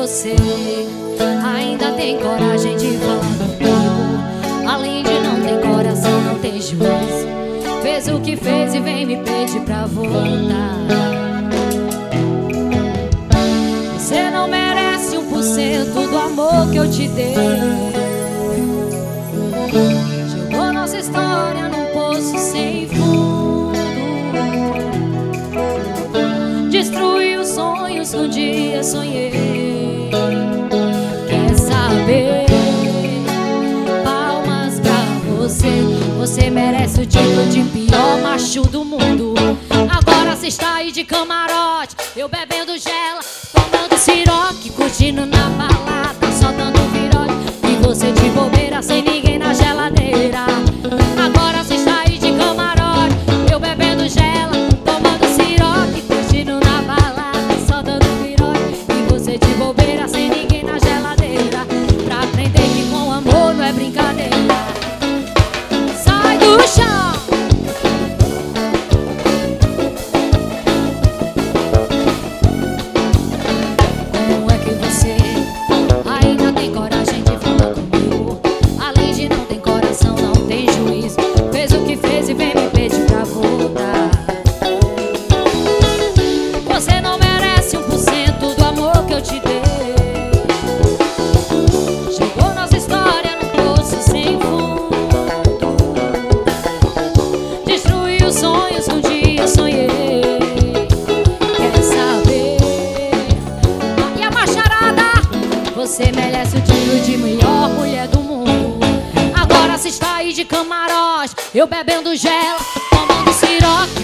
você ainda tem coragem de falar comigo. Além de não ter coração, não tem juízo. Fez o que fez e vem me pedir pra voltar. Você não merece 1% do amor que eu te dei. Jogou nossa história num poço sem fundo. Destruiu sonhos que um dia sonhei. Quer saber? Palmas pra você. Você merece o título de pior macho do mundo. Agora cê está aí de camarote, eu bebendo gela, tomando siroque, curtindo na balada, só dando virote. E você de bobeira, sem ninguém na geladeira. Agora cê está aí de camarote, eu bebendo gela, tomando siroque, curtindo na balada, só dando virote. E você de bobeira, sem ninguém na geladeira. Pra aprender que com amor não é brincadeira. Sai do chão! Como é que você ainda tem coragem de falar comigo? Além de não ter coração, não tem juízo. Fez o que fez e vem me pedir pra voltar. Você não merece 1% do amor que eu te dei. Chegou nossa história num poço sem fundo. Destruiu sonhos que um dia sonhei. Quer saber? E a macharada? Você merece o título de melhor mulher do mundo. Agora cê está aí de camarote, eu bebendo gelo, tomando siroque,